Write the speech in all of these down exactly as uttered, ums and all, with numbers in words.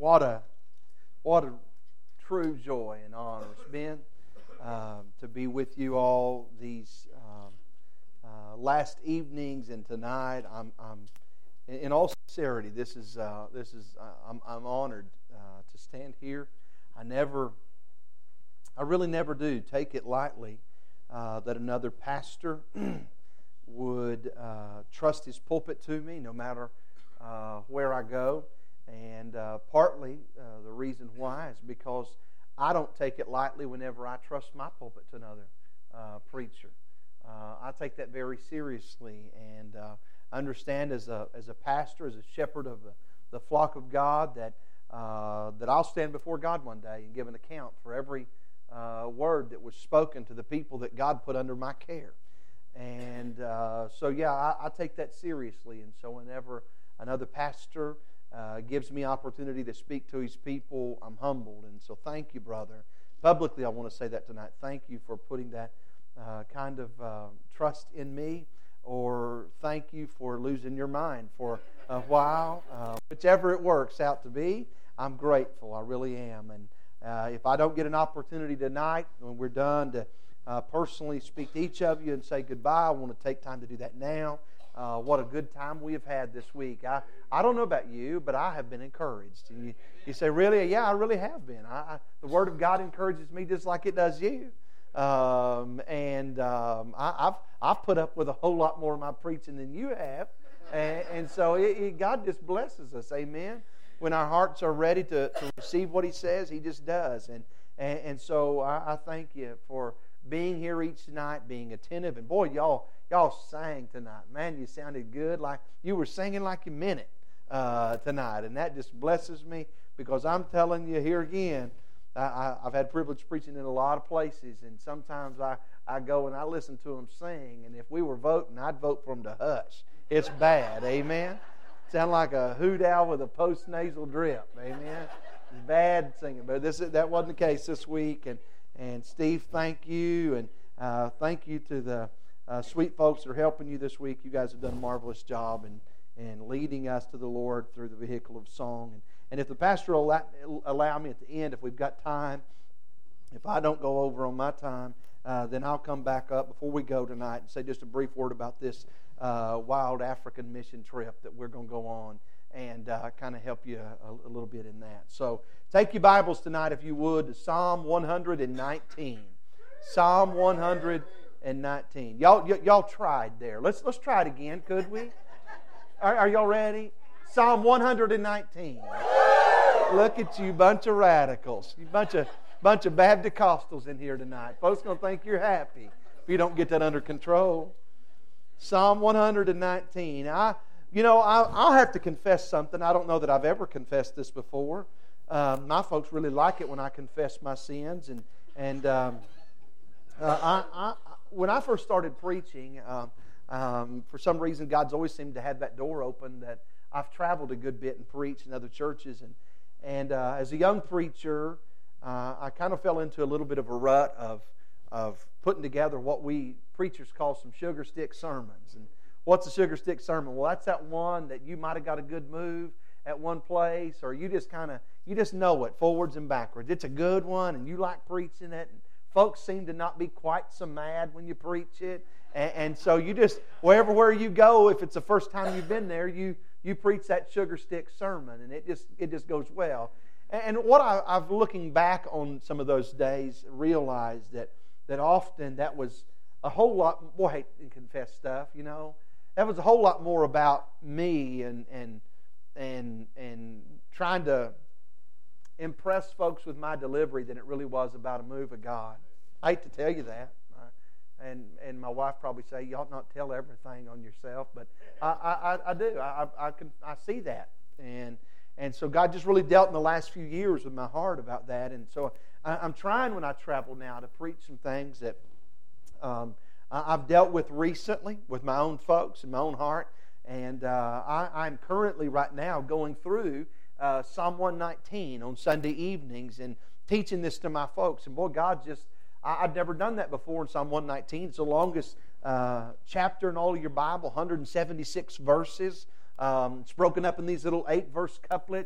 what a what a true joy and honor it's been um, to be with you all these um, uh, last evenings and tonight. I'm, I'm in all sincerity. This is uh, this is uh, I'm, I'm honored uh, to stand here. I never, I really never do take it lightly uh, that another pastor would uh, trust his pulpit to me, no matter uh, where I go. And uh, partly uh, the reason why is because I don't take it lightly whenever I trust my pulpit to another uh, preacher. Uh, I take that very seriously, and uh, understand as a as a pastor, as a shepherd of the, the flock of God, that uh, that I'll stand before God one day and give an account for every uh, word that was spoken to the people that God put under my care. And uh, so, yeah, I, I take that seriously. And so, whenever another pastor Uh, gives me opportunity to speak to his people, I'm humbled. And so thank you, brother. Publicly, I want to say that tonight. Thank you for putting that uh, kind of uh, trust in me, or thank you for losing your mind for a while. Uh, whichever it works out to be, I'm grateful. I really am. And uh, if I don't get an opportunity tonight, when we're done, to uh, personally speak to each of you and say goodbye, I want to take time to do that now. Uh, what a good time we have had this week. I, I don't know about you, but I have been encouraged. And you, you say, really? Yeah, I really have been. I, I, the Word of God encourages me just like it does you. Um, and um, I, I've I've put up with a whole lot more of my preaching than you have. And, and so it, it, God just blesses us. Amen. When our hearts are ready to, to receive what He says, He just does. And, and, and so I, I thank you for being here each night, being attentive. And boy, y'all... Y'all sang tonight. Man, you sounded good. Like you were singing like you meant it uh, tonight. And that just blesses me, because I'm telling you here again, I, I, I've had privilege preaching in a lot of places. And sometimes I, I go and I listen to them sing. And if we were voting, I'd vote for them to hush. It's bad. Amen? Sound like a hoot owl with a post-nasal drip. Amen? It's bad singing. But this that wasn't the case this week. And, and Steve, thank you. And uh, thank you to the Uh, sweet folks that are helping you this week. You guys have done a marvelous job in, in leading us to the Lord through the vehicle of song. And, and if the pastor will allow, allow me at the end, if we've got time, if I don't go over on my time, uh, then I'll come back up before we go tonight and say just a brief word about this uh, wild African mission trip that we're going to go on, and uh, kind of help you a, a little bit in that. So take your Bibles tonight, if you would, to Psalm one nineteen. Psalm one nineteen. Y'all, y- y'all tried there. Let's let's try it again, could we? Are, are y'all ready? Psalm one nineteen. Look at you, bunch of radicals. You bunch of bunch of Baptist-costals in here tonight. Folks gonna think you're happy if you don't get that under control. Psalm one nineteen. I, you know, I, I'll have to confess something. I don't know that I've ever confessed this before. Um, my folks really like it when I confess my sins, and and um, uh, I. I When I first started preaching, um, um, for some reason, God's always seemed to have that door open, that I've traveled a good bit and preached in other churches. And, and uh, as a young preacher, uh, I kind of fell into a little bit of a rut of, of putting together what we preachers call some sugar stick sermons. And what's a sugar stick sermon? Well, that's that one that you might have got a good move at one place, or you just kind of, you just know it forwards and backwards. It's a good one, and you like preaching it, and folks seem to not be quite so mad when you preach it. And, and so you just, wherever where you go, if it's the first time you've been there, you you preach that sugar stick sermon, and it just it just goes well. And, and what I, I've looking back on some of those days, realized that that often that was a whole lot, boy, I hate to confess stuff, you know. That was a whole lot more about me and and and and trying to impress folks with my delivery than it really was about a move of God. I hate to tell you that. And and my wife probably say, you ought not tell everything on yourself, but I, I, I do. I, I, can, I see that. And and so God just really dealt in the last few years with my heart about that. And so I, I'm trying when I travel now to preach some things that um, I've dealt with recently with my own folks and my own heart. And uh, I, I'm currently right now going through Uh, Psalm one nineteen on Sunday evenings and teaching this to my folks. And boy, God just, I, I've never done that before in Psalm one nineteen. It's the longest uh, chapter in all of your Bible, one hundred seventy-six verses. Um, it's broken up in these little eight-verse couplets.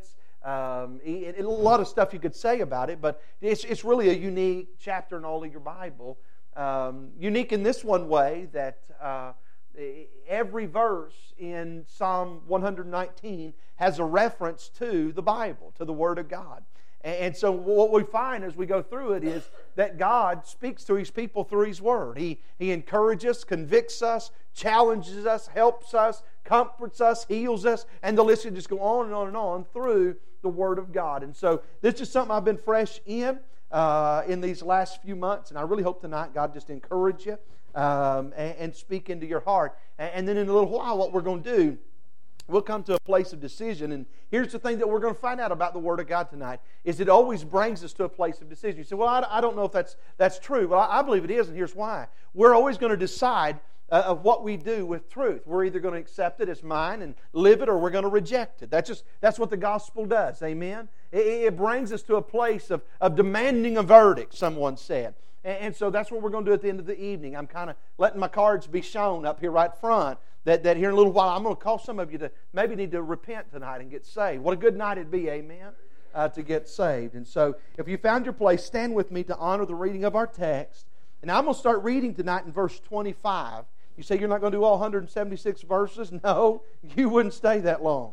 Um, it, it, a lot of stuff you could say about it, but it's, it's really a unique chapter in all of your Bible. Um, unique in this one way that uh, every verse in Psalm one nineteen has a reference to the Bible, to the Word of God. And so what we find as we go through it is that God speaks to His people through His Word. He, he encourages, convicts us, challenges us, helps us, comforts us, heals us, and the list can just go on and on and on through the Word of God. And so this is something I've been fresh in uh, in these last few months, and I really hope tonight God just encourage you um, and, and speak into your heart. And, and then in a little while what we're going to do, we'll come to a place of decision. And here's the thing that we're going to find out about the Word of God tonight, is it always brings us to a place of decision. You say, well, I, I don't know if that's, that's true. Well, I, I believe it is, and here's why. We're always going to decide uh, of what we do with truth. We're either going to accept it as mine and live it, or we're going to reject it. That's just that's what the gospel does. Amen? It, it brings us to a place of, of demanding a verdict, someone said. And, and so that's what we're going to do at the end of the evening. I'm kind of letting my cards be shown up here right front. That, that here in a little while, I'm going to call some of you to maybe need to repent tonight and get saved. What a good night it'd be, amen, uh, to get saved. And so, if you found your place, stand with me to honor the reading of our text. And I'm going to start reading tonight in verse twenty-five. You say you're not going to do all one hundred seventy-six verses? No, you wouldn't stay that long.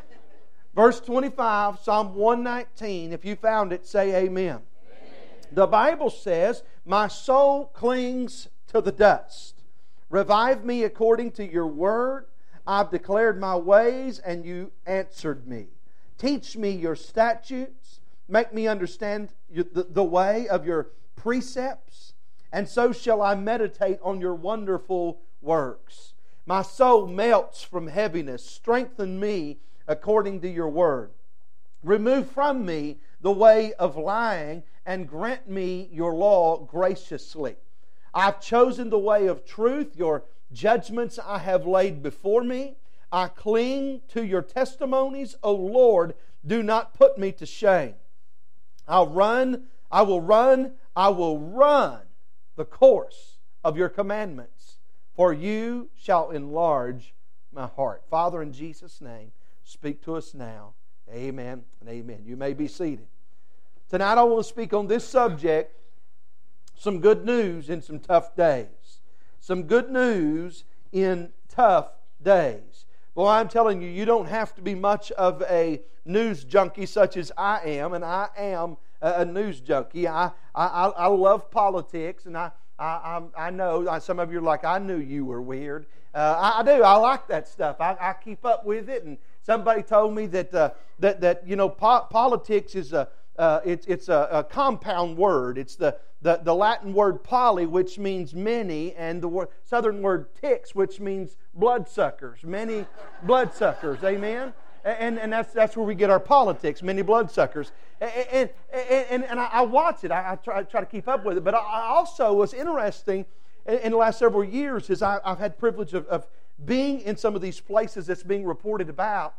Verse twenty-five, Psalm one nineteen. If you found it, say amen. Amen. The Bible says, "My soul clings to the dust. Revive me according to your word. I've declared my ways, and you answered me. Teach me your statutes. Make me understand the way of your precepts. And so shall I meditate on your wonderful works. My soul melts from heaviness. Strengthen me according to your word. Remove from me the way of lying, and grant me your law graciously. I've chosen the way of truth. Your judgments I have laid before me. I cling to your testimonies. O Lord, do not put me to shame. I'll run, I will run, I will run the course of your commandments, for you shall enlarge my heart." Father, in Jesus' name, speak to us now. Amen and amen. You may be seated. Tonight I want to speak on this subject, some good news in some tough days. Some good news in tough days. Well, I'm telling you, you don't have to be much of a news junkie such as I am, and I am a news junkie. I I, I love politics, and I I, I know some of you are like, I knew you were weird. Uh, I, I do. I like that stuff. I, I keep up with it, and somebody told me that uh, that that you know po- politics is a uh, it's it's a, a compound word. It's the The, the Latin word poly, which means many, and the word, southern word ticks, which means bloodsuckers. Many bloodsuckers, amen? And, and that's that's where we get our politics, many bloodsuckers. And, and, and, and I watch it. I, I, try, I try to keep up with it. But I also, what's interesting in the last several years is I, I've had privilege of, of being in some of these places that's being reported about.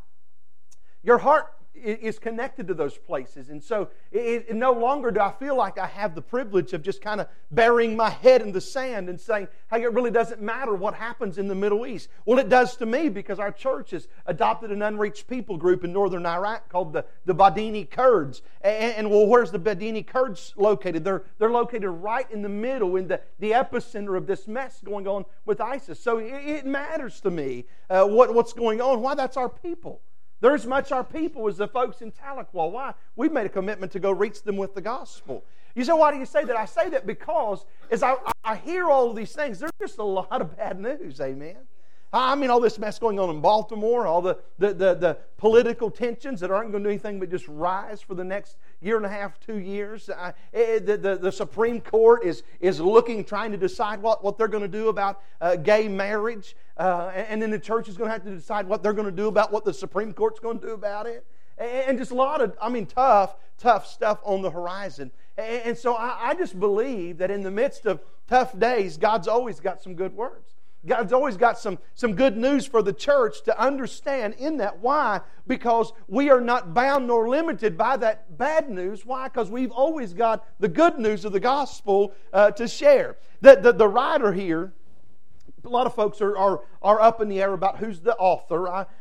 Your heart is connected to those places. And so it, it, no longer do I feel like I have the privilege of just kind of burying my head in the sand and saying, hey, it really doesn't matter what happens in the Middle East. Well, it does to me, because our church has adopted an unreached people group in northern Iraq called the, the Badini Kurds. And, and well, where's the Badini Kurds located? They're, they're located right in the middle, in the, the epicenter of this mess going on with ISIS. So it, it matters to me uh, what, what's going on. Why? That's our people. They're as much our people as the folks in Tahlequah. Why? We've made a commitment to go reach them with the gospel. You say, why do you say that? I say that because as I, I hear all of these things, there's just a lot of bad news, amen? I mean, all this mess going on in Baltimore, all the, the, the, the political tensions that aren't going to do anything but just rise for the next year and a half, two years. I, the, the, the Supreme Court is, is looking, trying to decide what, what they're going to do about uh, gay marriage. Uh, and then the church is going to have to decide what they're going to do about what the Supreme Court's going to do about it. And just a lot of, I mean, tough, tough stuff on the horizon. And so I, I just believe that in the midst of tough days, God's always got some good words. God's always got some, some good news for the church to understand in that. Why? Because we are not bound nor limited by that bad news. Why? Because we've always got the good news of the gospel uh, to share. The, the, the writer here, a lot of folks are, are, are up in the air about who's the author. I,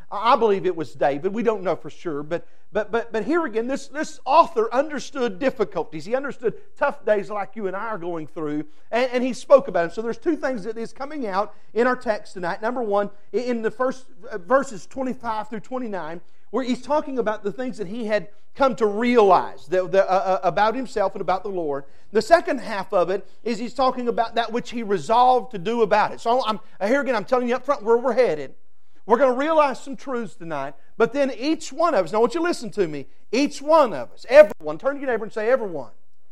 I believe it was David. We don't know for sure. But but but but here again, this, this author understood difficulties. He understood tough days like you and I are going through. And, and he spoke about them. So there's two things that is coming out in our text tonight. Number one, in the first verses twenty-five through twenty-nine, where he's talking about the things that he had come to realize that, the, uh, about himself and about the Lord. The second half of it is he's talking about that which he resolved to do about it. So I'm, here again, I'm telling you up front where we're headed. We're going to realize some truths tonight, but then each one of us, now I want you to listen to me, each one of us, everyone, turn to your neighbor and say, everyone.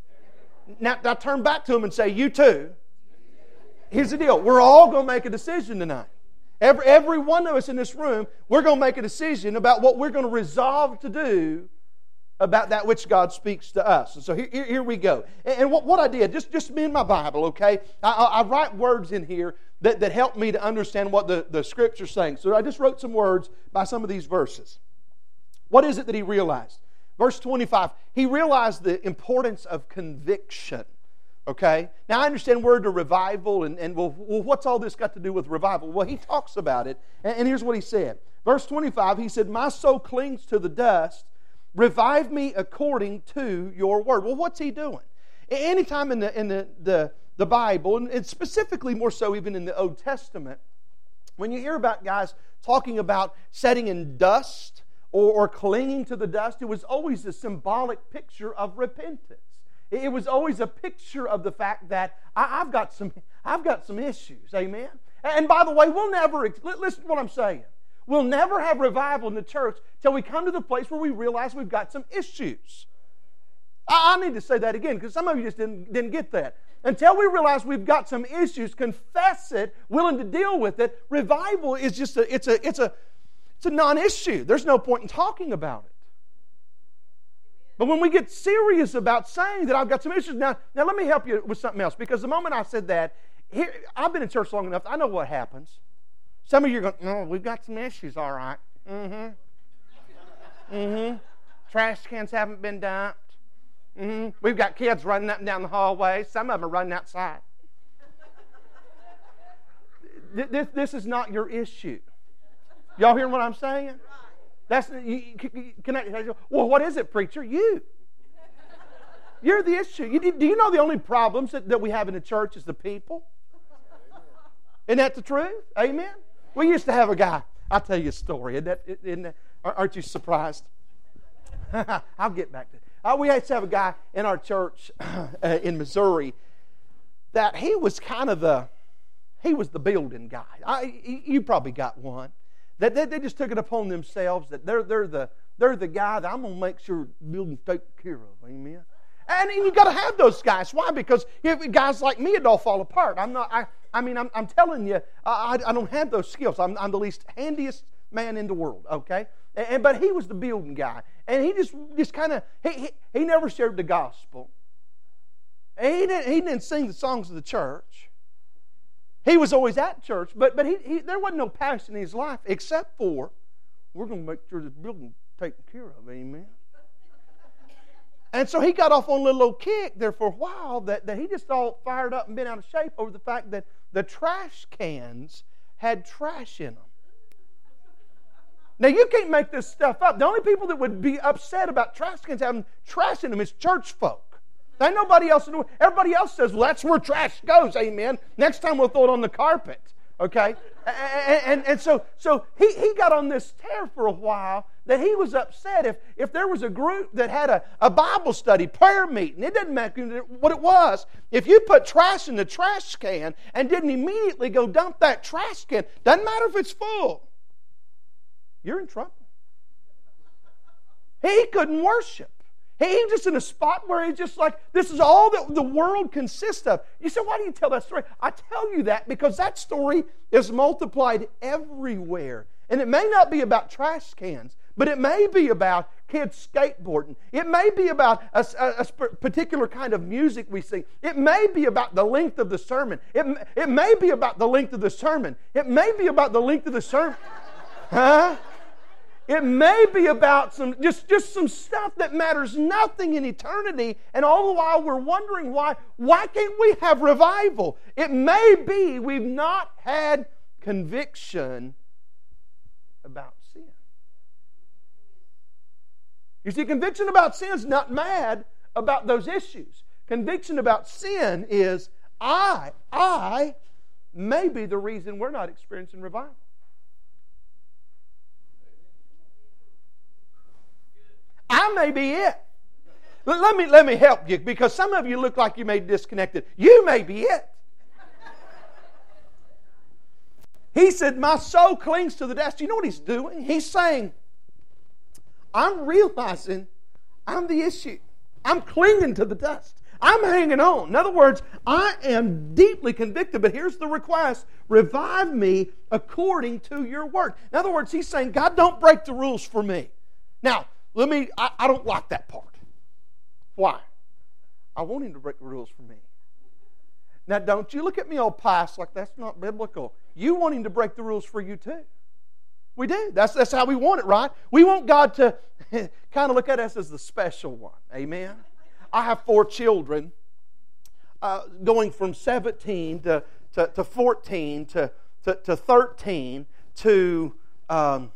Now, now turn back to him and say, you too. Here's the deal. We're all going to make a decision tonight. Every, every one of us in this room, we're going to make a decision about what we're going to resolve to do about that which God speaks to us. And so here, here, here we go. And, and what, what I did, just, just me and my Bible, okay? I, I, I write words in here that, that help me to understand what the, the Scripture's saying. So I just wrote some words by some of these verses. What is it that he realized? Verse twenty-five, he realized the importance of conviction. Okay? Now I understand word to revival, and, and well, well, what's all this got to do with revival? Well, he talks about it, and, and here's what he said. Verse twenty-five, he said, my soul clings to the dust. Revive me according to your word. Well, what's he doing? Anytime in the in the, the, the Bible, and specifically more so even in the Old Testament, when you hear about guys talking about setting in dust or, or clinging to the dust, it was always a symbolic picture of repentance. It was always a picture of the fact that I, I've got some I've got some issues. Amen? And by the way, we'll never, listen to what I'm saying. We'll never have revival in the church till we come to the place where we realize we've got some issues. I, I need to say that again because some of you just didn't, didn't get that. Until we realize we've got some issues, confess it, willing to deal with it, revival is just a, it's a, it's a, it's a non-issue. There's no point in talking about it. But when we get serious about saying that I've got some issues, now, now let me help you with something else because the moment I said that, here, I've been in church long enough, I know what happens. Some of you are going, no, we've got some issues, all right. Mm-hmm. Mm-hmm. Trash cans haven't been dumped. Mm-hmm. We've got kids running up and down the hallway. Some of them are running outside. this, this is not your issue. Y'all hearing what I'm saying? That's you, can I, well, what is it, preacher? You. You're the issue. You, do you know the only problems that, that we have in the church is the people? Isn't that the truth? Amen? We used to have a guy. I'll tell you a story. Isn't that, isn't that, aren't you surprised? I'll get back to it. Uh, we used to have a guy in our church uh, in Missouri that he was kind of the, he was the building guy. I, you probably got one. That they, they just took it upon themselves that they're, they're, the, they're the guy that I'm going to make sure the building's taken care of. Amen? And you got to have those guys. Why? Because if guys like me, it all fall apart. I'm not. I. I mean, I'm, I'm telling you, I, I don't have those skills. I'm, I'm the least handiest man in the world. Okay, and, and but he was the building guy, and he just just kind of he, he he never shared the gospel. He didn't he didn't sing the songs of the church. He was always at church, but but he, he there wasn't no passion in his life except for we're going to make sure this building's taken care of. Amen. And so he got off on a little old kick there for a while that, that he just all fired up and been out of shape over the fact that the trash cans had trash in them. Now, you can't make this stuff up. The only people that would be upset about trash cans having trash in them is church folk. There ain't nobody else in the world. Everybody else says, well, that's where trash goes, amen. Next time we'll throw it on the carpet, okay? And, and, and so, so he, he got on this tear for a while that he was upset if, if there was a group that had a, a Bible study, prayer meeting. It didn't matter what it was. If you put trash in the trash can and didn't immediately go dump that trash can, doesn't matter if it's full, you're in trouble. He couldn't worship. He was just in a spot where he's just like, this is all that the world consists of. You say, why do you tell that story? I tell you that because that story is multiplied everywhere. And it may not be about trash cans, but it may be about kids skateboarding. It may be about a, a, a particular kind of music we sing. It may be about the length of the sermon. It, it may be about the length of the sermon. It may be about the length of the sermon. Huh? It may be about some just, just some stuff that matters nothing in eternity, and all the while we're wondering why, why can't we have revival? It may be we've not had conviction about sin. You see, conviction about sin is not mad about those issues. Conviction about sin is, I, I may be the reason we're not experiencing revival. I may be it. Let me, let me help you, because some of you look like you may be disconnected. You may be it. He said, my soul clings to the dust. You know what he's doing? He's saying, I'm realizing I'm the issue. I'm clinging to the dust. I'm hanging on. In other words, I am deeply convicted, but here's the request. Revive me according to your word. In other words, he's saying, God, don't break the rules for me. Now, let me, I, I don't like that part. Why? I want him to break the rules for me. Now, don't you look at me all pious like that's not biblical. You want him to break the rules for you too. We do. That's, that's how we want it, right? We want God to kind of look at us as the special one. Amen? I have four children uh, going from seventeen to, to, to fourteen to, to, to thirteen to um,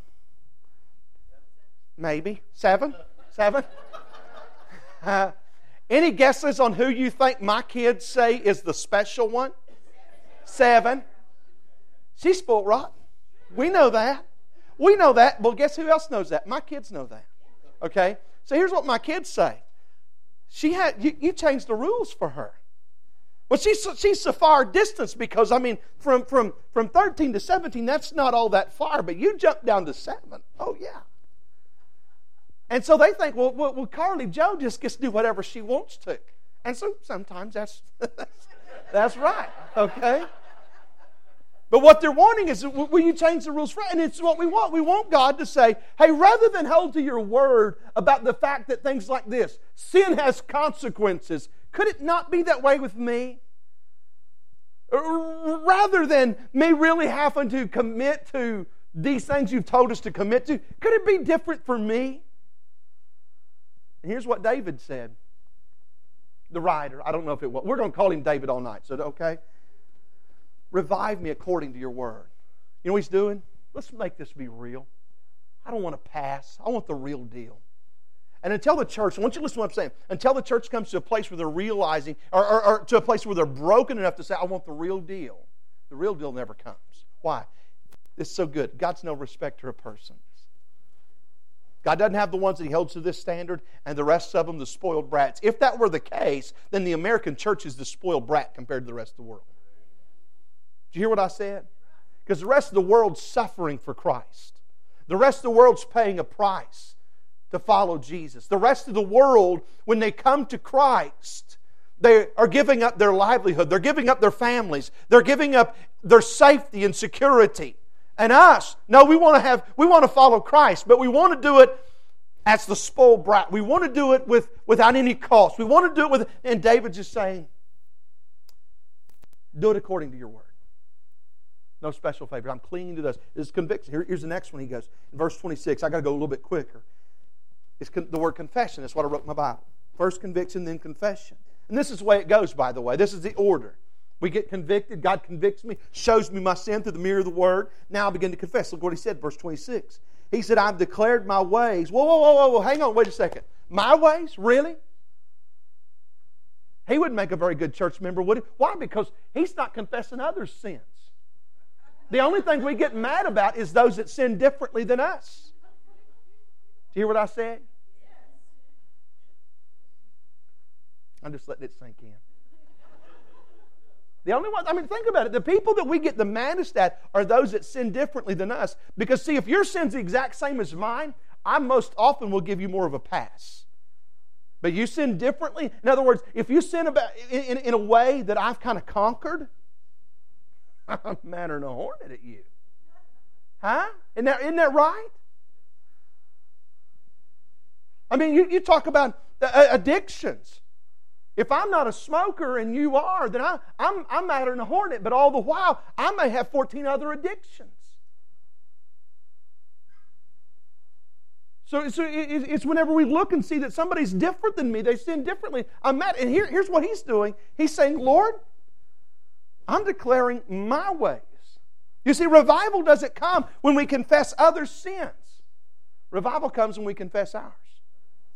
maybe seven? Seven? Uh, any guesses on who you think my kids say is the special one? Seven. She's spoiled rotten. We know that. We know that. Well, guess who else knows that? My kids know that. Okay? So here's what my kids say. She had you, you changed the rules for her. Well, she's she's so far distance because, I mean, from, from, from thirteen to seventeen, that's not all that far, but you jump down to seven. Oh, yeah. And so they think, well, well, well Carly Joe just gets to do whatever she wants to. And so sometimes that's, that's right, okay? But what they're wanting is, will you change the rules for it? And it's what we want. We want God to say, hey, rather than hold to your word about the fact that things like this, sin has consequences, could it not be that way with me? Rather than me really having to commit to these things you've told us to commit to, could it be different for me? And here's what David said. The writer, I don't know if it was. We're going to call him David all night, so okay? Revive me according to your word. You know what he's doing? Let's make this be real. I don't want to pass. I want the real deal. And until the church, I want you to listen to what I'm saying, until the church comes to a place where they're realizing, or, or, or to a place where they're broken enough to say, I want the real deal. The real deal never comes. Why? It's so good. God's no respecter of persons. God doesn't have the ones that He holds to this standard and the rest of them the spoiled brats. If that were the case, then the American church is the spoiled brat compared to the rest of the world. Did you hear what I said? Because the rest of the world's suffering for Christ. The rest of the world's paying a price to follow Jesus. The rest of the world, when they come to Christ, they are giving up their livelihood. They're giving up their families. They're giving up their safety and security. And us, no, we want to have, we want to follow Christ, but we want to do it as the spoiled brat. We want to do it with, without any cost. We want to do it with, and David's just saying, do it according to your word. No special favor. I'm clinging to this. This is conviction. Here, here's the next one. He goes, in verse twenty-six, I got to go a little bit quicker. It's con- the word confession. That's what I wrote in my Bible. First conviction, then confession. And this is the way it goes, by the way. This is the order. We get convicted. God convicts me, shows me my sin through the mirror of the Word. Now I begin to confess. Look what He said, verse twenty-six. He said, I've declared my ways. Whoa, whoa, whoa, whoa, whoa. Hang on, wait a second. My ways? Really? He wouldn't make a very good church member, would he? Why? Because he's not confessing others' sins. The only thing we get mad about is those that sin differently than us. Do you hear what I said? I'm just letting it sink in. The only one, I mean, think about it. The people that we get the maddest at are those that sin differently than us. Because, see, if your sin's the exact same as mine, I most often will give you more of a pass. But you sin differently. In other words, if you sin about in, in, in a way that I've kind of conquered, I'm madder than a hornet at you. Huh? Isn't that, isn't that right? I mean, you, you talk about uh, addictions. If I'm not a smoker and you are, then I, I'm, I'm madder than a hornet, but all the while, I may have fourteen other addictions. So, so it, it's whenever we look and see that somebody's different than me, they sin differently, I'm mad. And here, here's what He's doing. He's saying, Lord, I'm declaring my ways. You see, revival doesn't come when we confess others' sins. Revival comes when we confess ours.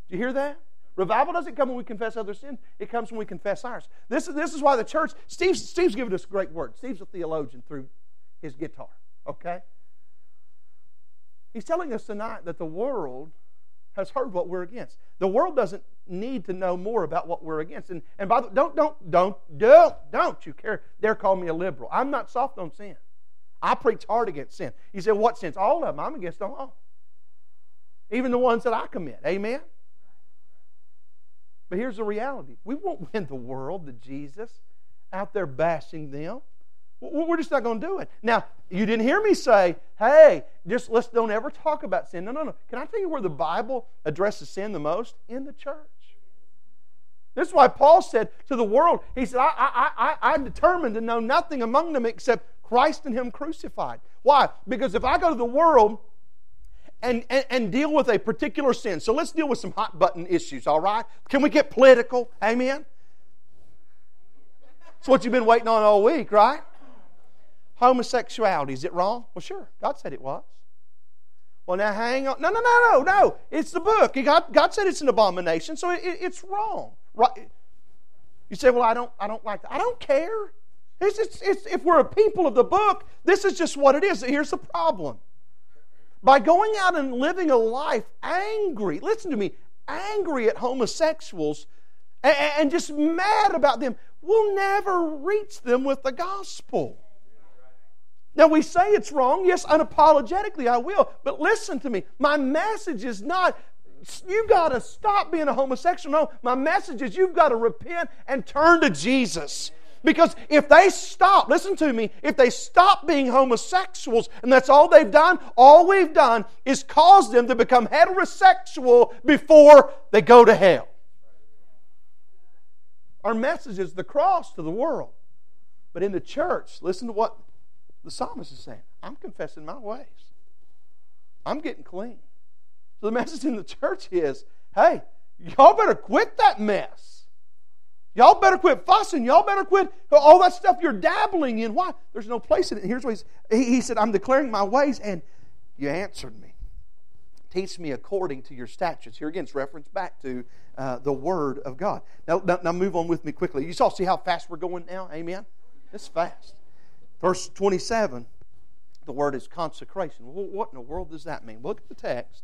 Do you hear that? Revival doesn't come when we confess other sins. It comes when we confess ours. This is, this is why the church, Steve's, Steve's given us a great word. Steve's a theologian through his guitar, okay? He's telling us tonight that the world has heard what we're against. The world doesn't need to know more about what we're against. And, and by the way, don't, don't, don't, don't, don't you care, dare call me a liberal. I'm not soft on sin. I preach hard against sin. You say, what sins? All of them. I'm against them all. Even the ones that I commit. Amen? But here's the reality. We won't win the world to Jesus out there bashing them. We're just not going to do it. Now, you didn't hear me say, hey, just let's don't ever talk about sin. No, no, no. Can I tell you where the Bible addresses sin the most? In the church. This is why Paul said to the world, he said, I, I, I, I'm determined to know nothing among them except Christ and Him crucified. Why? Because if I go to the world and, and, and deal with a particular sin, so let's deal with some hot button issues, all right? Can we get political? Amen? That's what you've been waiting on all week, right? Homosexuality, is it wrong? Well, sure. God said it was. Well, now hang on. No, no, no, no, no. It's the book. God, God said it's an abomination, so it, it, it's wrong. Right? You say, well, I don't, I don't like that. I don't care. It's, it's, it's, if we're a people of the book, this is just what it is. Here's the problem. By going out and living a life angry, listen to me, angry at homosexuals and, and just mad about them, we'll never reach them with the gospel. Now, we say it's wrong. Yes, unapologetically I will. But listen to me. My message is not, you've got to stop being a homosexual. No, my message is you've got to repent and turn to Jesus. Because if they stop, listen to me, if they stop being homosexuals and that's all they've done, all we've done is cause them to become heterosexual before they go to hell. Our message is the cross to the world. But in the church, listen to what the psalmist is saying. I'm confessing my ways. I'm getting clean. So the message in the church is, hey, y'all better quit that mess. Y'all better quit fussing. Y'all better quit all that stuff you're dabbling in. Why? There's no place in it. Here's what he's, he, he said, I'm declaring my ways, and you answered me. Teach me according to your statutes. Here again, it's reference back to uh, the Word of God. Now, now, now move on with me quickly. You all see how fast we're going now? Amen? It's fast. Verse twenty-seven, the word is consecration. Well, what in the world does that mean? Look at the text.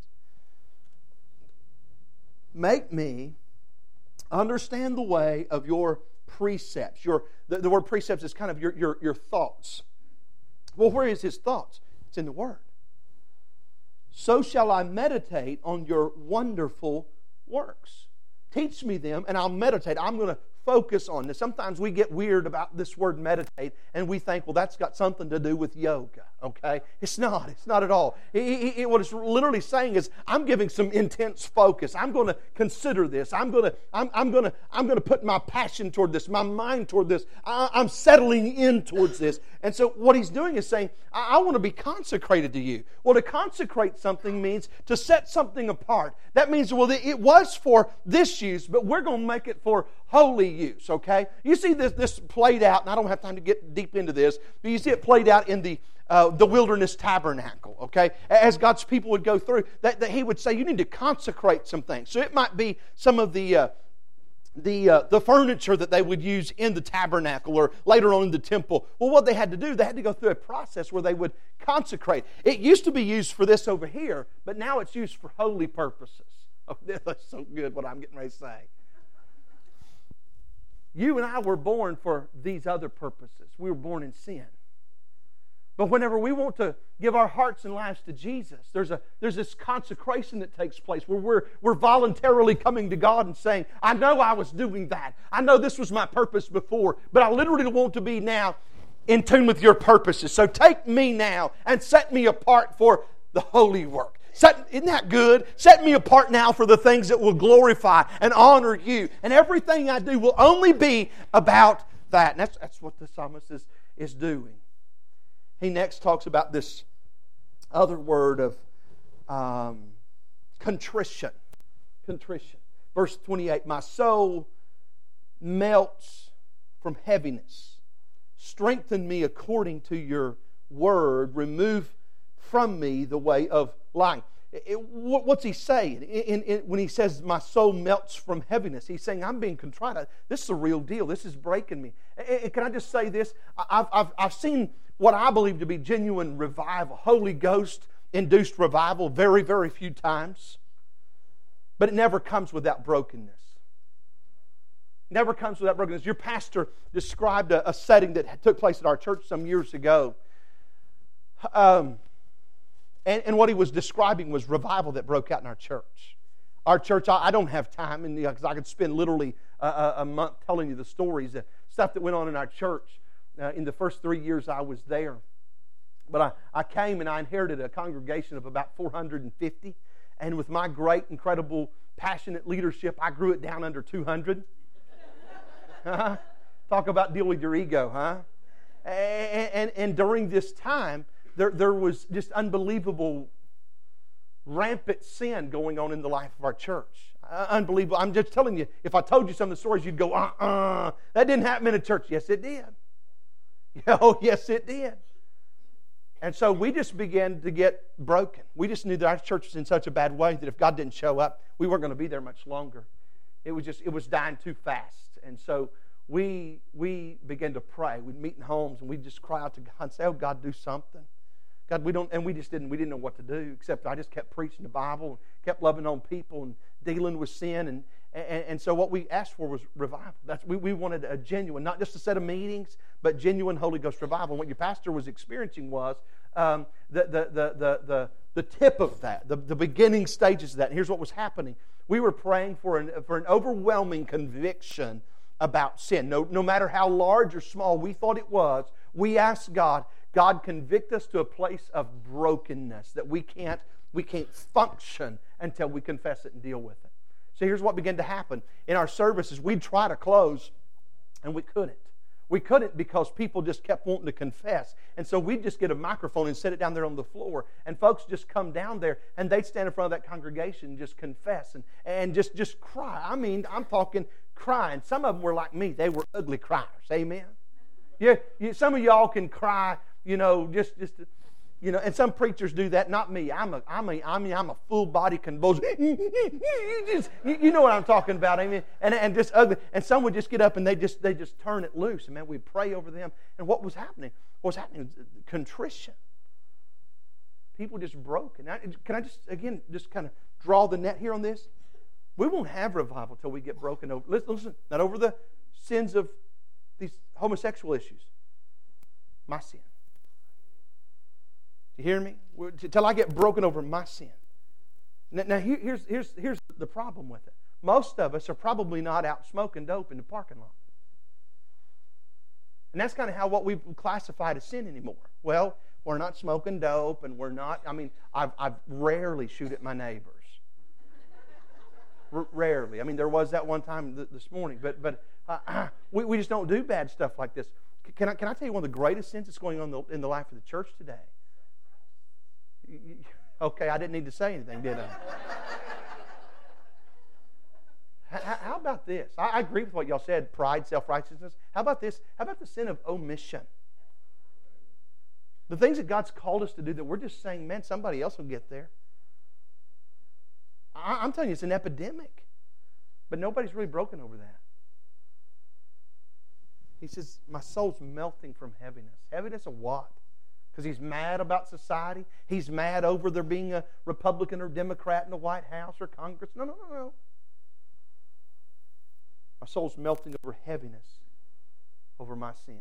Make me understand the way of your precepts. Your, the, the word precepts is kind of your, your, your thoughts. Well, where is His thoughts? It's in the Word. So shall I meditate on your wonderful works. Teach me them, and I'll meditate. I'm going to focus on this. Sometimes we get weird about this word meditate, and we think, well, that's got something to do with yoga, okay? It's not. It's not at all. It, it, it, what it's literally saying is, I'm giving some intense focus. I'm going to consider this. I'm going to, I'm, I'm going to, I'm going to put my passion toward this, my mind toward this. I, I'm settling in towards this. And so what he's doing is saying, I, I want to be consecrated to you. Well, to consecrate something means to set something apart. That means, well, it was for this use, but we're going to make it for holy use, okay? You see this, this played out, and I don't have time to get deep into this, but you see it played out in the uh, the wilderness tabernacle, okay? As God's people would go through, that, that He would say, you need to consecrate some things. So it might be some of the uh, the uh, the furniture that they would use in the tabernacle or later on in the temple. Well, what they had to do, they had to go through a process where they would consecrate. It used to be used for this over here, but now it's used for holy purposes. Oh, that's so good what I'm getting ready to say. You and I were born for these other purposes. We were born in sin. But whenever we want to give our hearts and lives to Jesus, there's a there's this consecration that takes place where we're, we're voluntarily coming to God and saying, I know I was doing that. I know this was my purpose before, but I literally want to be now in tune with your purposes. So take me now and set me apart for the holy work. Set, isn't that good? Set me apart now for the things that will glorify and honor you. And everything I do will only be about that. And that's, that's what the psalmist is, is doing. He next talks about this other word of um, contrition. Contrition. Verse twenty-eight, my soul melts from heaviness. Strengthen me according to your word. Remove from me the way of lying. it, what's he saying? In, in, when he says, my soul melts from heaviness, he's saying, I'm being contrite. This is a real deal. This is breaking me. And can I just say this? I've, I've, I've seen what I believe to be genuine revival, Holy Ghost-induced revival, very, very few times. But it never comes without brokenness. Never comes without brokenness. Your pastor described a, a setting that took place at our church some years ago. Um, and, and what he was describing was revival that broke out in our church. Our church, I, I don't have time, and because I could spend literally a, a, a month telling you the stories, the stuff that went on in our church uh, in the first three years I was there. But I, I came and I inherited a congregation of about four hundred fifty. And with my great, incredible, passionate leadership, I grew it down under two hundred. Uh-huh. Talk about deal with your ego, huh? And, and, and during this time, there, there was just unbelievable, rampant sin going on in the life of our church. Uh, unbelievable. I'm just telling you, if I told you some of the stories, you'd go, uh-uh. That didn't happen in a church. Yes, it did. Oh, yes, it did. And so we just began to get broken. We just knew that our church was in such a bad way that if God didn't show up, we weren't going to be there much longer. It was just, it was dying too fast. And so we we began to pray. We'd meet in homes and we'd just cry out to God and say, oh, God, do something. God, we don't, and we just didn't, we didn't know what to do, except I just kept preaching the Bible and kept loving on people and dealing with sin. And, and, and so what we asked for was revival. That's, we, we wanted a genuine, not just a set of meetings, but genuine Holy Ghost revival. And what your pastor was experiencing was um, the, the, the, the, the, the tip of that, the, the beginning stages of that. And here's what was happening. We were praying for an, for an overwhelming conviction about sin. No, no matter how large or small we thought it was, we asked God, God, convict us to a place of brokenness that we can't, we can't function until we confess it and deal with it. So here's what began to happen. In our services, we'd try to close, and we couldn't. We couldn't because people just kept wanting to confess. And so we'd just get a microphone and set it down there on the floor, and folks just come down there, and they'd stand in front of that congregation and just confess and, and just, just cry. I mean, I'm talking crying. Some of them were like me. They were ugly criers. Amen? Yeah, you, some of y'all can cry, you know, just, just, you know, and some preachers do that. Not me. I'm a, I'm a, I mean, I'm a full body convulsion. you, just, you, you know what I'm talking about, amen? And and just ugly. And some would just get up and they just they just turn it loose. And man, we'd pray over them. And what was happening? What was happening? Contrition. People just broke. And I, can I just again just kind of draw the net here on this? We won't have revival till we get broken over. Listen, listen, not over the sins of these homosexual issues. My sin. Do you hear me? Till I get broken over my sin. Now, now here, here's, here's, here's the problem with it. Most of us are probably not out smoking dope in the parking lot. And that's kind of how what we've classified as sin anymore. Well, we're not smoking dope, and we're not, I mean, I've, I've rarely shoot at my neighbors. R- rarely. I mean, there was that one time th- this morning, but but uh, we, we just don't do bad stuff like this. Can I, can I tell you one of the greatest sins that's going on in the, in the life of the church today? Okay, I didn't need to say anything, did I? how, how about this? I, I agree with what y'all said, pride, self-righteousness. How about this? How about the sin of omission? The things that God's called us to do that we're just saying, man, somebody else will get there. I, I'm telling you, it's an epidemic. But nobody's really broken over that. He says, my soul's melting from heaviness. Heaviness of what? Because he's mad about society. He's mad over there being a Republican or Democrat in the White House or Congress. No, no, no, no. My soul's melting over heaviness, over my sin.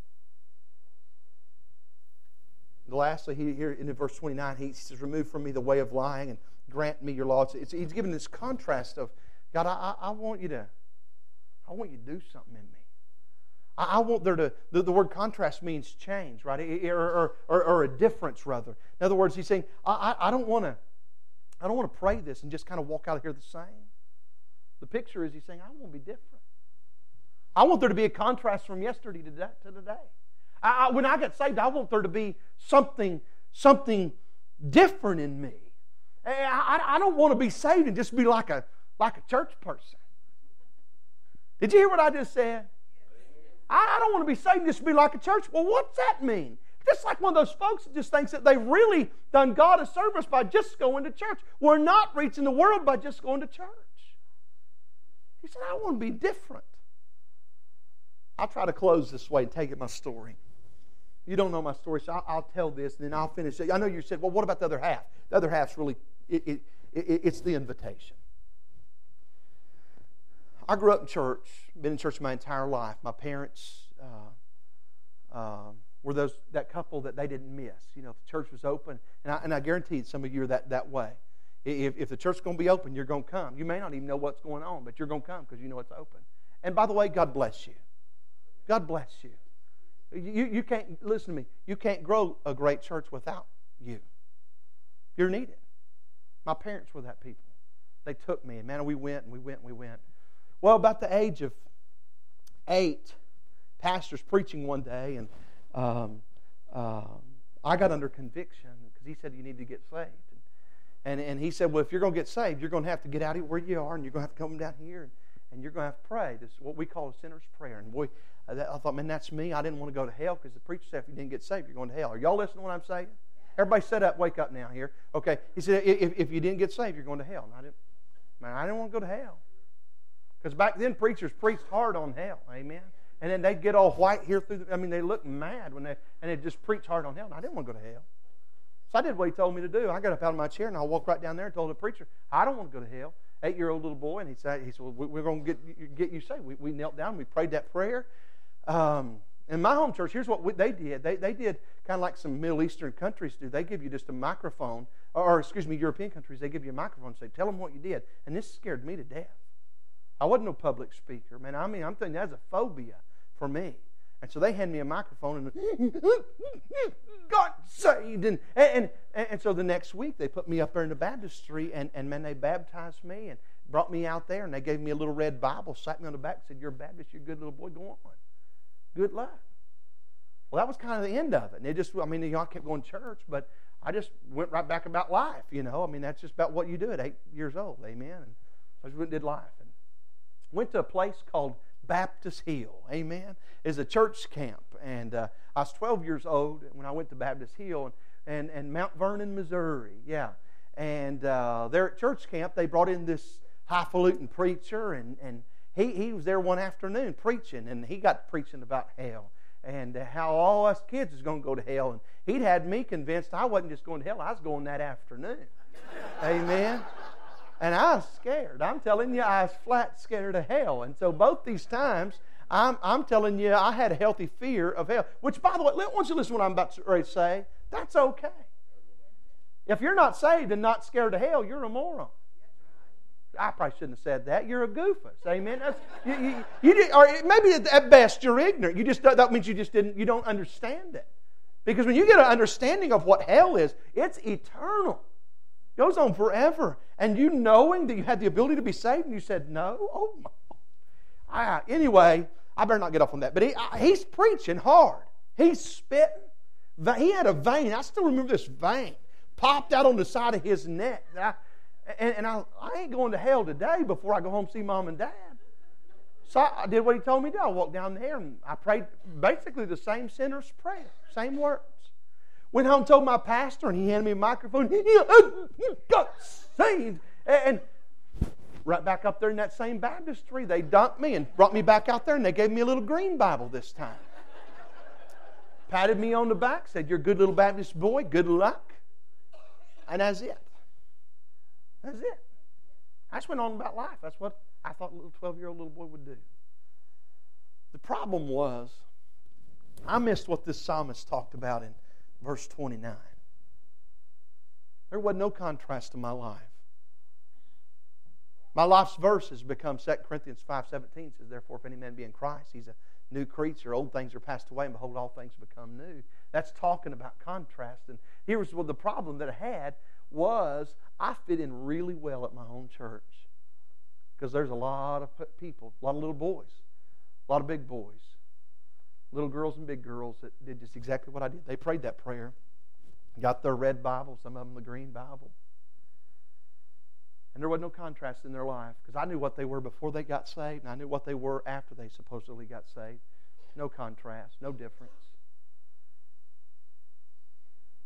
And lastly, here in verse twenty-nine, he says, remove from me the way of lying and grant me your law. It's, it's, he's given this contrast of, God, I, I want you to, I want you to do something in me. I want there to, the, the word contrast means change, right? Or, or, or, or a difference, rather. In other words, he's saying, I, I, I don't want to I don't want to pray this and just kind of walk out of here the same. The picture is he's saying, I want to be different. I want there to be a contrast from yesterday to today. I, I, when I got saved, I want there to be something, something different in me. I, I, I don't want to be saved and just be like a, like a church person. Did you hear what I just said? I don't want to be saved and just be like a church. Well, what's that mean? Just like one of those folks that just thinks that they've really done God a service by just going to church. We're not reaching the world by just going to church. He said, I want to be different. I'll try to close this way and take it my story. You don't know my story, so I'll, I'll tell this, and then I'll finish it. I know you said, well, what about the other half? The other half's really, it, it, it, it's the invitation. I grew up in church, been in church my entire life. My parents uh, uh, were those that couple that they didn't miss. You know, if the church was open, and I, and I guarantee some of you are that, that way. If, if the church's going to be open, you're going to come. You may not even know what's going on, but you're going to come because you know it's open. And by the way, God bless you. God bless you. You, you can't, listen to me, you can't grow a great church without you. You're needed. My parents were that people. They took me, and man, we went and we went and we went. Well, about the age of eight, pastor's preaching one day, and um, uh, I got under conviction because he said you need to get saved. And, and he said, well, if you're going to get saved, you're going to have to get out of where you are, and you're going to have to come down here, and, and you're going to have to pray. This is what we call a sinner's prayer. And boy, I thought, man, that's me. I didn't want to go to hell because the preacher said if you didn't get saved, you're going to hell. Are y'all listening to what I'm saying? Everybody sit up, wake up now here. Okay. He said, if, if you didn't get saved, you're going to hell. And I didn't, man, I didn't want to go to hell. Because back then, preachers preached hard on hell. Amen. And then they'd get all white here through the, I mean, they looked mad when they, and they'd just preach hard on hell. And I didn't want to go to hell. So I did what he told me to do. I got up out of my chair and I walked right down there and told the preacher, I don't want to go to hell. Eight-year-old little boy. And he said, he said, well, we're going to get, get you saved. We, we knelt down. We prayed that prayer. Um, in my home church, here's what we, they did. They, they did kind of like some Middle Eastern countries do. They give you just a microphone, or, or excuse me, European countries, they give you a microphone and say, tell them what you did. And this scared me to death. I wasn't no public speaker. Man, I mean, I'm thinking that's a phobia for me. And so they hand me a microphone and got saved. And, and, and, and so the next week they put me up there in the baptistry, and, and man, they baptized me and brought me out there, and they gave me a little red Bible, sat me on the back and said, you're a Baptist, you're a good little boy, go on. Good luck. Well, that was kind of the end of it. And it just, I mean, you know, I kept going to church, but I just went right back about life, you know. I mean, that's just about what you do at eight years old, amen. And I just went and did life. And went to a place called Baptist Hill, amen. It's a church camp. And uh, I was twelve years old when I went to Baptist Hill, and, and, and Mount Vernon, Missouri, yeah. And uh, there at church camp, they brought in this highfalutin preacher, and, and He he was there one afternoon preaching, and he got preaching about hell and how all us kids is going to go to hell. And he'd had me convinced I wasn't just going to hell, I was going that afternoon. Amen. And I was scared. I'm telling you, I was flat scared of hell. And so both these times, I'm, I'm telling you, I had a healthy fear of hell. Which, by the way, I want you to listen to what I'm about to say. That's okay. If you're not saved and not scared of hell, you're a moron. I probably shouldn't have said that. You're a goofus. Amen. That's, you, you, you did, or maybe at best you're ignorant. You just that means you just didn't. You don't understand it. Because when you get an understanding of what hell is, it's eternal. It goes on forever. And you knowing that you had the ability to be saved, and you said no. Oh my. I, anyway, I better not get off on that. But he, I, he's preaching hard. He's spitting. He had a vein. I still remember this vein popped out on the side of his neck. I, And, and I, I ain't going to hell today before I go home and see Mom and Dad. So I, I did what he told me to do. I walked down there and I prayed basically the same sinner's prayer, same words. Went home and told my pastor, and he handed me a microphone. You got saved. And right back up there in that same baptistry, they dumped me and brought me back out there, and they gave me a little green Bible this time. Patted me on the back, said, you're a good little Baptist boy, good luck. And that's it. That's it. I just went on about life. That's what I thought a little twelve-year-old little boy would do. The problem was, I missed what this psalmist talked about in verse twenty-nine. There was no contrast to my life. My life's verse has become Second Corinthians five seventeen. It says, therefore, if any man be in Christ, he's a new creature. Old things are passed away, and behold, all things become new. That's talking about contrast. And here's what the problem that I had was I fit in really well at my home church because there's a lot of people, a lot of little boys, a lot of big boys, little girls and big girls that did just exactly what I did. They prayed that prayer, got their red Bible, some of them the green Bible. And there was no contrast in their life because I knew what they were before they got saved, and I knew what they were after they supposedly got saved. No contrast, no difference.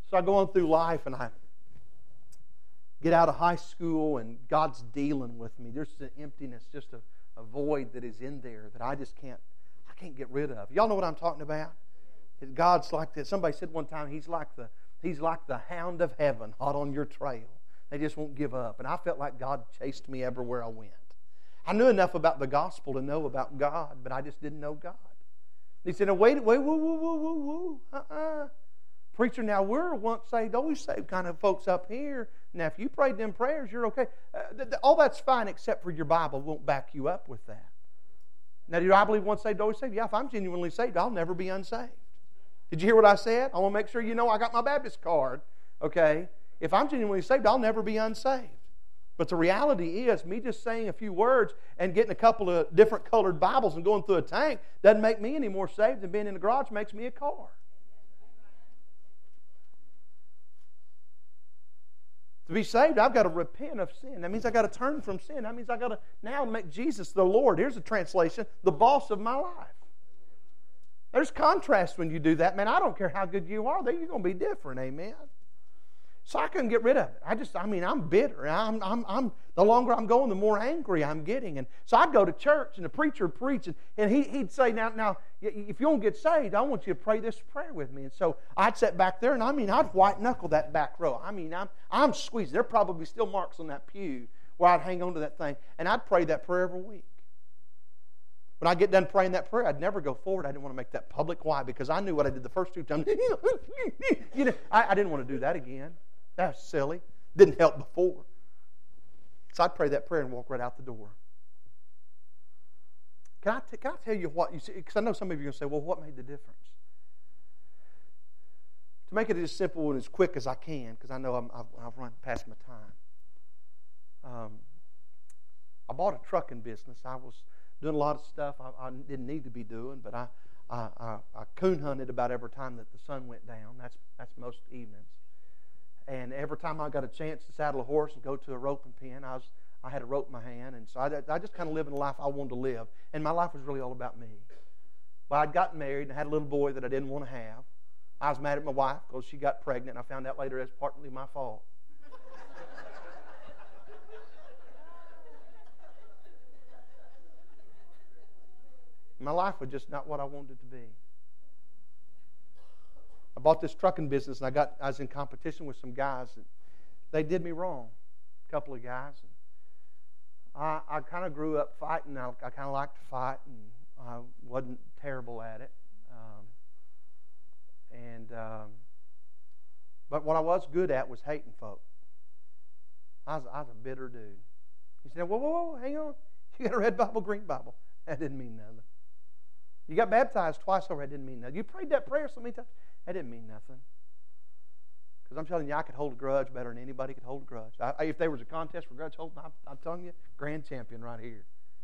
So I go on through life and I get out of high school and God's dealing with me. There's an emptiness, just a, a void that is in there that I just can't, I can't get rid of. Y'all know what I'm talking about? God's like this. Somebody said one time, He's like the He's like the hound of heaven hot on your trail. They just won't give up. And I felt like God chased me everywhere I went. I knew enough about the gospel to know about God, but I just didn't know God. He said, "No, wait, wait, woo, woo, woo, woo, woo, uh-uh. Preacher, now we're once saved, always saved kind of folks up here. Now, if you prayed them prayers, you're okay. Uh, th- th- all that's fine except for your Bible won't back you up with that. Now, do I believe once saved, always saved? Yeah, if I'm genuinely saved, I'll never be unsaved. Did you hear what I said? I want to make sure you know I got my Baptist card. Okay? If I'm genuinely saved, I'll never be unsaved. But the reality is, me just saying a few words and getting a couple of different colored Bibles and going through a tank doesn't make me any more saved than being in the garage makes me a car. To be saved, I've got to repent of sin. That means I've got to turn from sin. That means I've got to now make Jesus the Lord. Here's a translation, the boss of my life. There's contrast when you do that. Man, I don't care how good you are. You're going to be different, amen? So I couldn't get rid of it. I just, I mean, I'm bitter. I'm, I'm, I'm, the longer I'm going, the more angry I'm getting. And so I'd go to church, and the preacher would preach, and, and he, he'd say, now, now, if you don't get saved, I want you to pray this prayer with me. And so I'd sit back there, and I mean, I'd white-knuckle that back row. I mean, I'm, I'm squeezing. There are probably still marks on that pew where I'd hang on to that thing, and I'd pray that prayer every week. When I get done praying that prayer, I'd never go forward. I didn't want to make that public. Why? Because I knew what I did the first two times. you know, I, I didn't want to do that again. That's silly. Didn't help before. So I'd pray that prayer and walk right out the door. Can I, t- can I tell you what you see? Because I know some of you are going to say, well, what made the difference? To make it as simple and as quick as I can, because I know I'm, I've, I've run past my time. Um, I bought a trucking business. I was doing a lot of stuff I, I didn't need to be doing, but I, I, I, I coon hunted about every time that the sun went down. That's, that's most evenings. And every time I got a chance to saddle a horse and go to a roping pen, I was I had a rope in my hand. And so I, I just kind of lived the life I wanted to live. And my life was really all about me. Well, I'd gotten married and had a little boy that I didn't want to have. I was mad at my wife because she got pregnant. And I found out later it's partly my fault. My life was just not what I wanted it to be. I bought this trucking business, and I got I was in competition with some guys, and they did me wrong, a couple of guys. And I, I kind of grew up fighting. I, I kind of liked to fight, and I wasn't terrible at it. Um, and um, but what I was good at was hating folk. I was, I was a bitter dude. He said, whoa, whoa, whoa, hang on. You got a red Bible, green Bible. That didn't mean nothing. You got baptized twice over. That didn't mean nothing. You prayed that prayer so many times. That didn't mean nothing. Because I'm telling you, I could hold a grudge better than anybody could hold a grudge. I, if there was a contest for grudge holding, I'm, I'm telling you, grand champion right here.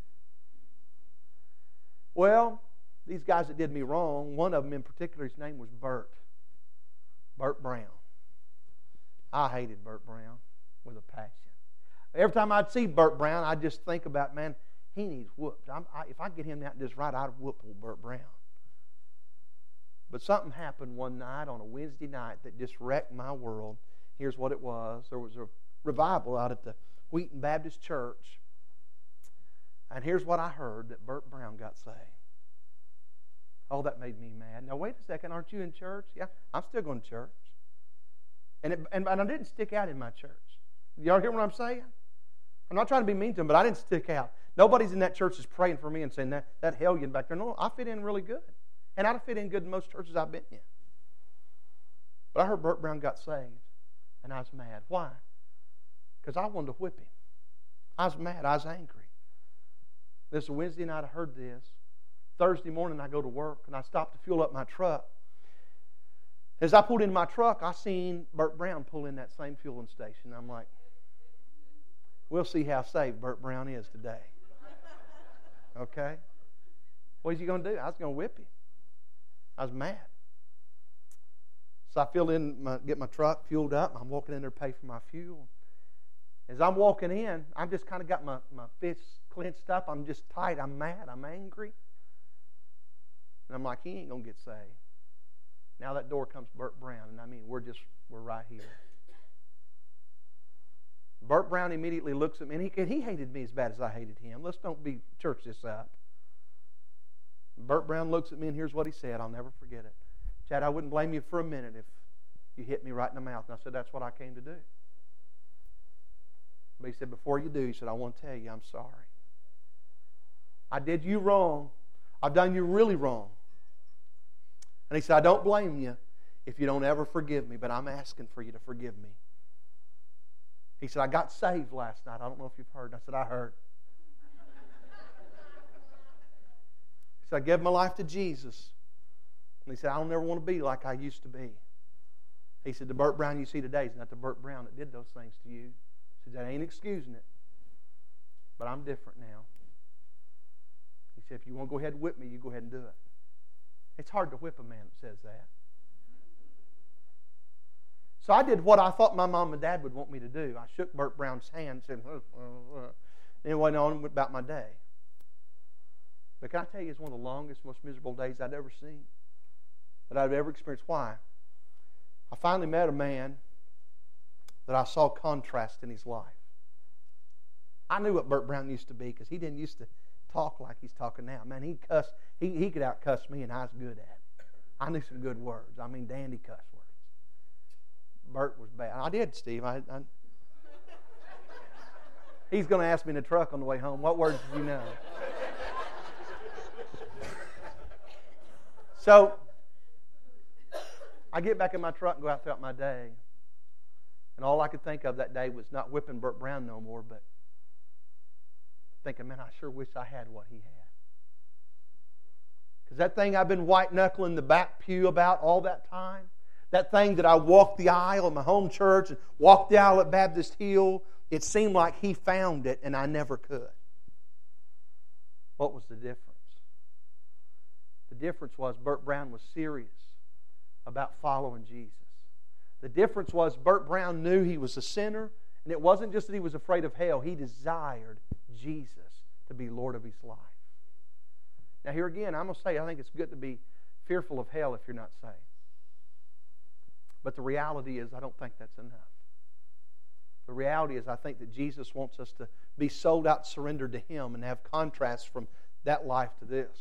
Well, these guys that did me wrong, one of them in particular, his name was Bert. Bert Brown. I hated Bert Brown with a passion. Every time I'd see Bert Brown, I'd just think about, man, he needs whooped. I'm, I, if I get him out just right, I'd whoop old Bert Brown. But something happened one night on a Wednesday night that just wrecked my world. Here's what it was. There was a revival out at the Wheaton Baptist Church. And here's what I heard, that Bert Brown got saved. Oh, that made me mad. Now, wait a second. Aren't you in church? Yeah, I'm still going to church. And, it, and, and I didn't stick out in my church. Y'all hear what I'm saying? I'm not trying to be mean to them, but I didn't stick out. Nobody's in that church is praying for me and saying, that, that hellion back there. No, I fit in really good. And I'd fit in good in most churches I've been in. But I heard Bert Brown got saved, and I was mad. Why? Because I wanted to whip him. I was mad. I was angry. This Wednesday night I heard this. Thursday morning I go to work, and I stopped to fuel up my truck. As I pulled in my truck, I seen Bert Brown pull in that same fueling station. I'm like, we'll see how saved Bert Brown is today. Okay? What is he going to do? I was going to whip him. I was mad. So I filled in, my, get my truck fueled up. I'm walking in there to pay for my fuel. As I'm walking in, I've just kind of got my, my fists clenched up. I'm just tight. I'm mad. I'm angry. And I'm like, he ain't going to get saved. Now that door comes Burt Brown, and I mean, we're just, we're right here. Burt Brown immediately looks at me, and he, and he hated me as bad as I hated him. Let's don't be church this up. Burt Brown looks at me, and here's what he said. I'll never forget it. Chad, I wouldn't blame you for a minute if you hit me right in the mouth. And I said, that's what I came to do. But he said, before you do, he said, I want to tell you I'm sorry. I did you wrong. I've done you really wrong. And he said, I don't blame you if you don't ever forgive me, but I'm asking for you to forgive me. He said, I got saved last night. I don't know if you've heard. I said, I heard. He said, I gave my life to Jesus. And he said, I don't never want to be like I used to be. He said, the Burt Brown you see today is not the Burt Brown that did those things to you. He said, that ain't excusing it. But I'm different now. He said, if you want to go ahead and whip me, you go ahead and do it. It's hard to whip a man that says that. So I did what I thought my mom and dad would want me to do. I shook Burt Brown's hand and said, uh, uh, uh. and went on about my day. But can I tell you, it's one of the longest, most miserable days I'd ever seen, that I've ever experienced. Why? I finally met a man that I saw contrast in his life. I knew what Burt Brown used to be because he didn't used to talk like he's talking now. Man, he cuss. He, he could out-cuss me, and I was good at it. I knew some good words. I mean, dandy cuss words. Burt was bad. I did, Steve. I, I, he's going to ask me in the truck on the way home, what words did you know? So, I get back in my truck and go out throughout my day. And all I could think of that day was not whipping Burt Brown no more, but thinking, man, I sure wish I had what he had. Because that thing I've been white-knuckling the back pew about all that time, that thing that I walked the aisle in my home church and walked the aisle at Baptist Hill, it seemed like he found it and I never could. What was the difference? The difference was Burt Brown was serious about following Jesus. The difference was Burt Brown knew he was a sinner, and it wasn't just that he was afraid of hell. He desired Jesus to be Lord of his life. Now here again, I'm going to say I think it's good to be fearful of hell if you're not saved. But the reality is I don't think that's enough. The reality is I think that Jesus wants us to be sold out, surrendered to Him, and have contrasts from that life to this.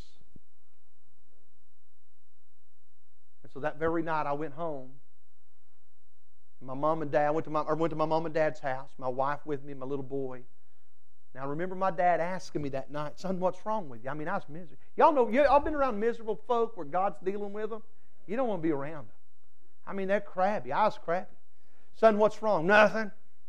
And so that very night I went home. My mom and dad, I went to my, I went to my mom and dad's house, my wife with me, my little boy. Now I remember my dad asking me that night, son, what's wrong with you? I mean, I was miserable. Y'all know, y'all been around miserable folk where God's dealing with them. You don't want to be around them. I mean, they're crabby. I was crabby. Son, what's wrong? Nothing.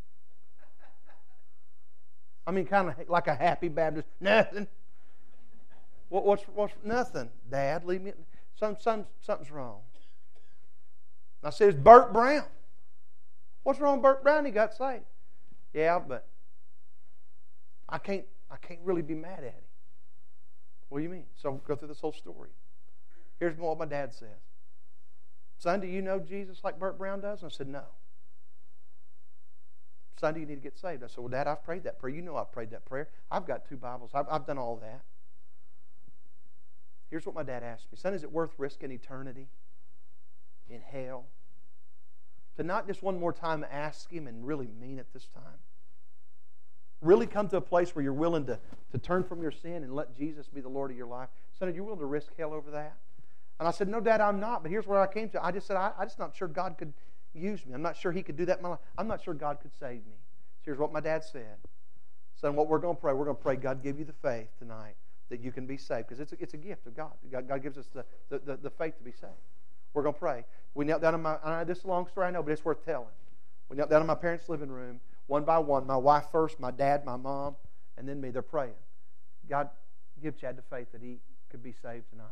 I mean, kind of like a happy Baptist. Nothing. What, what's what's nothing? Dad, leave me. Some, some, something's wrong. And I said, it's Burt Brown. What's wrong with Burt Brown? He got saved. Yeah, but I can't. I can't really be mad at him. What do you mean? So go through this whole story. Here's what my dad says. Son, do you know Jesus like Burt Brown does? And I said, no. Son, do you need to get saved? I said, well, Dad, I've prayed that prayer. You know I've prayed that prayer. I've got two Bibles. I've, I've done all that. Here's what my dad asked me. Son, is it worth risking eternity in hell? To not just one more time ask Him and really mean it this time. Really come to a place where you're willing to, to turn from your sin and let Jesus be the Lord of your life. Son, are you willing to risk hell over that? And I said, no, Dad, I'm not. But here's where I came to. I just said, I, I'm just not sure God could use me. I'm not sure He could do that in my life. I'm not sure God could save me. So here's what my dad said. Son, what we're going to pray, we're going to pray God give you the faith tonight that you can be saved. Because it's a, it's a gift of God. God. God gives us the, the, the, the faith to be saved. We're going to pray. We knelt down in my, I know this is a long story, I know, but it's worth telling. We knelt down in my parents' living room, one by one. My wife first, my dad, my mom, and then me. They're praying. God, give Chad the faith that he could be saved tonight.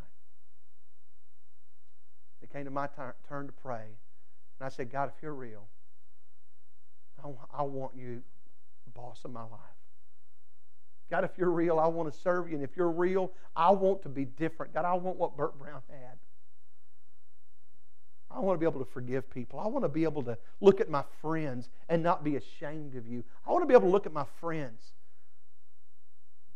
It came to my t- turn to pray. And I said, God, if you're real, I, I want you the boss of my life. God, if you're real, I want to serve you. And if you're real, I want to be different. God, I want what Burt Brown had. I want to be able to forgive people. I want to be able to look at my friends and not be ashamed of you. I want to be able to look at my friends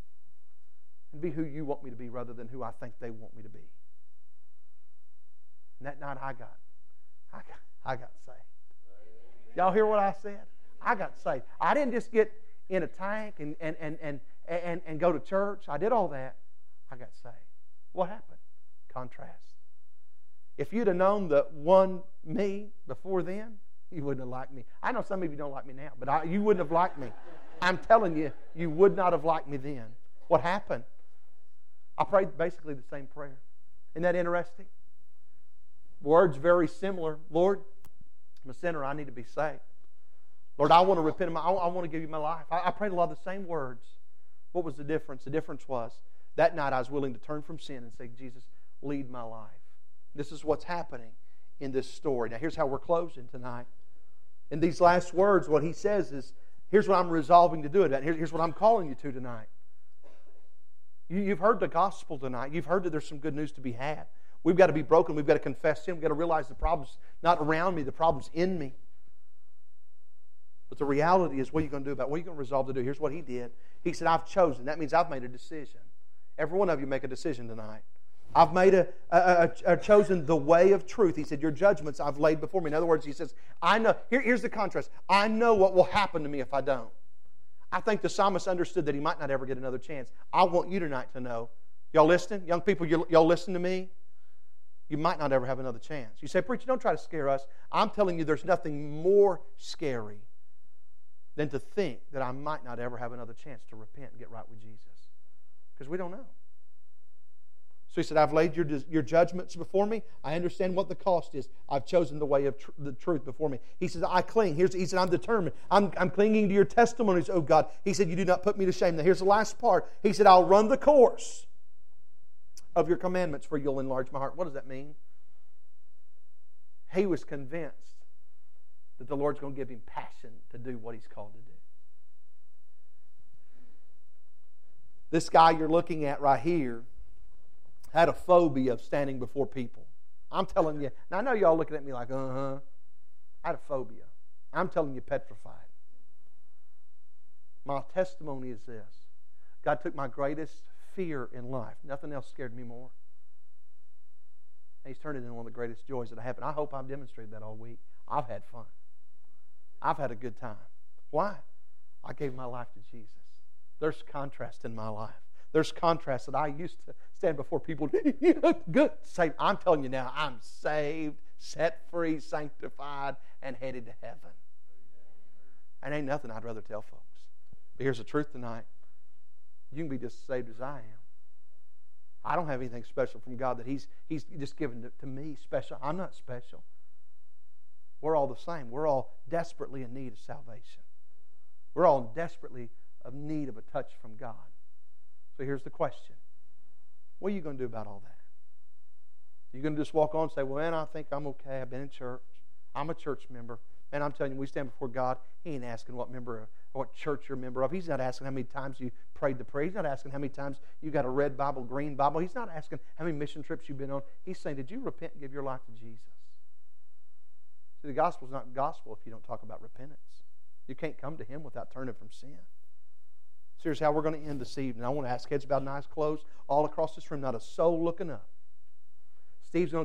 and be who you want me to be rather than who I think they want me to be. And that night I got, I got, I got saved. Y'all hear what I said? I got saved. I didn't just get in a tank and, and, and, and, and, and go to church. I did all that. I got saved. What happened? Contrast. If you'd have known the one me before then, you wouldn't have liked me. I know some of you don't like me now, but I, you wouldn't have liked me. I'm telling you, you would not have liked me then. What happened? I prayed basically the same prayer. Isn't that interesting? Words very similar. Lord, I'm a sinner. I need to be saved. Lord, I want to repent of my, I, I want to give you my life. I, I prayed a lot of the same words. What was the difference? The difference was that night I was willing to turn from sin and say, Jesus, lead my life. This is what's happening in this story. Now here's how we're closing tonight. In these last words, what he says is, here's what I'm resolving to do. Here, here's what I'm calling you to tonight. You, you've heard the gospel tonight. You've heard that there's some good news to be had. We've got to be broken. We've got to confess sin. We've got to realize the problem's not around me. The problem's in me. But the reality is, what are you going to do about it? What are you going to resolve to do? Here's what he did. He said, I've chosen. That means I've made a decision. Every one of you make a decision tonight. I've made a, a, a, a chosen the way of truth. He said, your judgments I've laid before me. In other words, he says, I know. Here, here's the contrast. I know what will happen to me if I don't. I think the psalmist understood that he might not ever get another chance. I want you tonight to know. Y'all listening? Young people, y'all listen to me? You might not ever have another chance. You say, preacher, don't try to scare us. I'm telling you, there's nothing more scary than to think that I might not ever have another chance to repent and get right with Jesus. Because we don't know. So he said, I've laid your, your judgments before me. I understand what the cost is. I've chosen the way of tr- the truth before me. He says, I cling. Here's, he said, I'm determined. I'm, I'm clinging to your testimonies, oh God. He said, you do not put me to shame. Now here's the last part. He said, I'll run the course of your commandments, for you'll enlarge my heart. What does that mean? He was convinced that the Lord's going to give him passion to do what he's called to do. This guy you're looking at right here had a phobia of standing before people. I'm telling you, now I know y'all looking at me like, uh-huh. I had a phobia. I'm telling you, petrified. My testimony is this. God took my greatest fear in life. Nothing else scared me more. And He's turned it into one of the greatest joys that I have. And I hope I've demonstrated that all week. I've had fun. I've had a good time. Why? I gave my life to Jesus. There's contrast in my life. There's contrast that I used to stand before people. Good, saved. I'm telling you now, I'm saved, set free, sanctified, and headed to heaven. And ain't nothing I'd rather tell folks. But here's the truth tonight. You can be just as saved as I am. I don't have anything special from God that He's He's just given to, to me special. I'm not special. We're all the same. We're all desperately in need of salvation. We're all desperately in need of a touch from God. So here's the question. What are you going to do about all that? Are you going to just walk on and say, well, man, I think I'm okay. I've been in church. I'm a church member. Man, I'm telling you, we stand before God. He ain't asking what member of, or what church you're a member of. He's not asking how many times you prayed the prayer. He's not asking how many times you got a red Bible, green Bible. He's not asking how many mission trips you've been on. He's saying, did you repent and give your life to Jesus? See, the gospel is not gospel if you don't talk about repentance. You can't come to Him without turning from sin. So here's how we're going to end this evening. I want to ask heads bowed and eyes closed all across this room. Not a soul looking up. Steve's going to